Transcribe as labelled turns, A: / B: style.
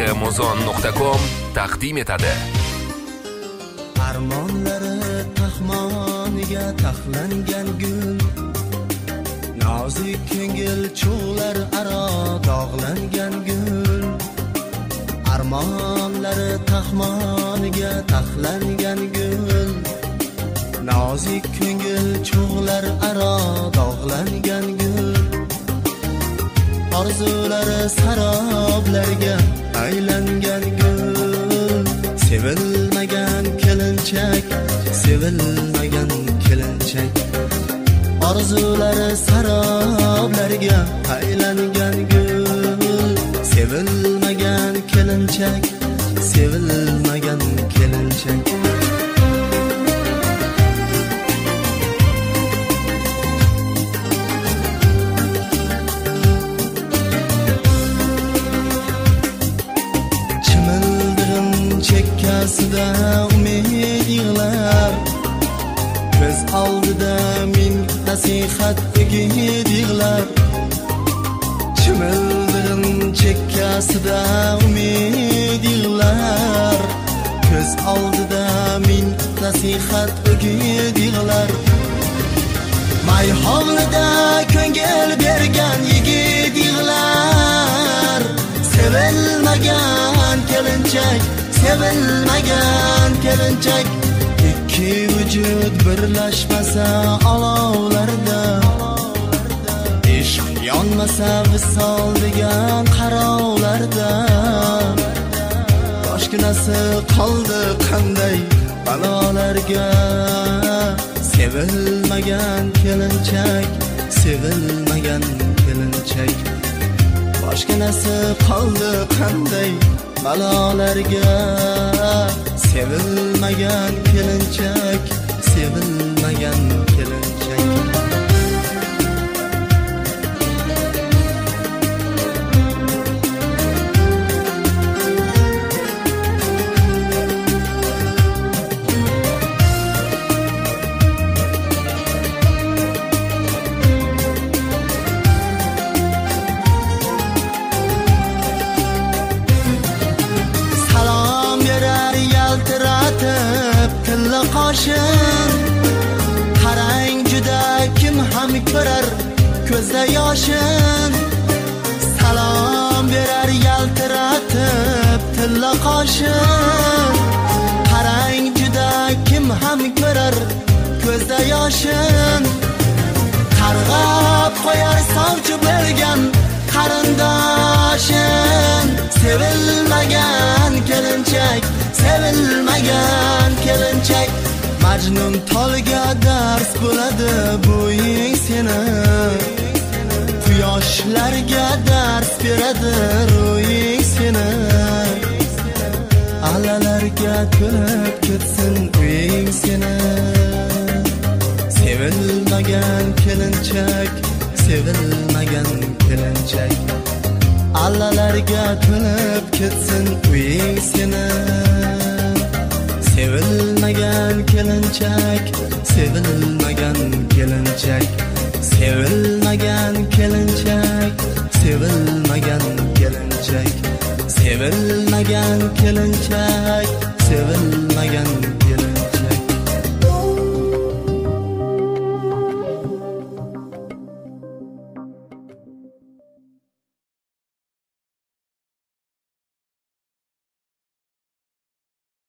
A: www.muzon.com taqdim etadi.
B: Armonlari taxmoniga taxlangan gul, nozik ko'ngil cho'g'lar aro dog'langan gul. Armonlari taxmoniga taxlangan gul, nozik ko'ngil cho'g'lar aro dog'langan gul. Orzulari saroblarga aylangan gul. Sevilmagan kelinchak, sevilmagan kelinchak. Orzulari saroblarga aylangan gul. Sevilmagan kelinchak, sevilmagan kelinchak. Chekkasida umid yig'lar, ko'z oldida ming nasihat o'gid yig'lar. Chimildirim chekkasida umid yig'lar, ko'z oldida ming nasihat o'gid yig'lar. Mayhovlida ko'ngil bergan yigit yig'lar. Sevilmagan kelinchak, sevilmagan kelinchak. Ikki vujud birlashmasa olovlarda, ishq yonmasa visol degan qarovlarda, boshginasi qoldi qanday balolarga. Sevilmagan kelinchak, sevilmagan kelinchak. Boshginasi qoldi qanday balolarga. Sevilmagan kelinchak, sevilmagan kelinchak. Tilla qoshin, qarang juda kim ham ko'rar ko'zda yoshin. Salom berar yaltiratib tilla qoshin, qarang juda kim ham ko'rar ko'zda yoshin. Qarg'ab qo'yar sovchi bo'lgan qarindoshin. Sevilmagan kelinchak, sevilmagan kelinchak. Majnun tolga dars bo'ladi bo'ying seni, quyoshlarga dars beradi ro'ying seni. Alalarga to'lib ketsin uying seni. Sevilmagan kelinchak, sevilmagan kelinchak. Allalarga to'lib ketsin uying seni. Sevilmagan kelinchak, sevilmagan kelinchak. Sevilmagan kelinchak, sevilmagan kelinchak. Sevilmagan kelinchak, sevilmagan